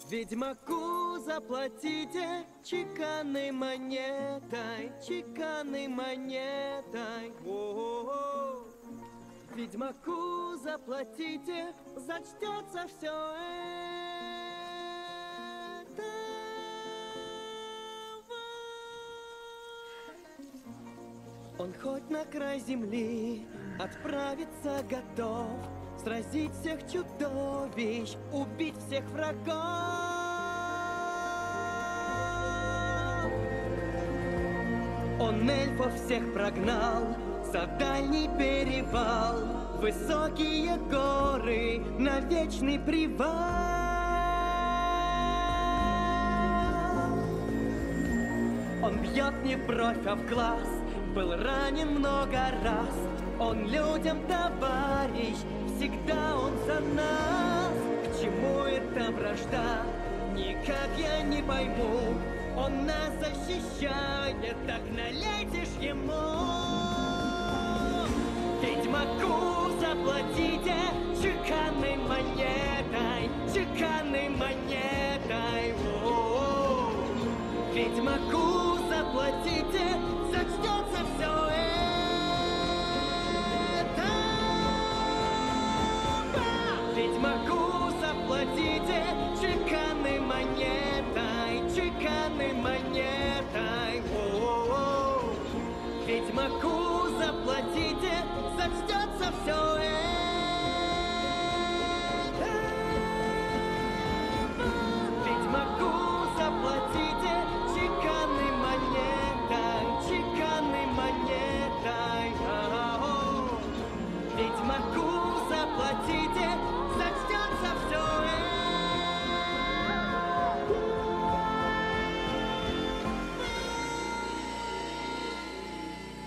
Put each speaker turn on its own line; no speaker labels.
Ведьмаку заплатите чеканной монетой, чеканной монетой. О-о-о. Ведьмаку заплатите, зачтется все это. Он хоть на край земли отправиться готов, сразить всех чудовищ, убить всех врагов. Он эльфов всех прогнал за дальний перевал, высокие горы на вечный привал. Он бьет не в бровь, а в глаз, был ранен много раз. Он людям товарищ, всегда он за нас. К чему эта вражда, никак я не пойму. Он нас защищает, так налейте ж ему. Ведьмаку заплатите чеканной монетой, чеканной монетой. О-о-о. Ведьмаку заплатите, зачтется все это. Ведьмаку заплатите чеканной монетой, чеканной монетой. О-о-о. Ведьмаку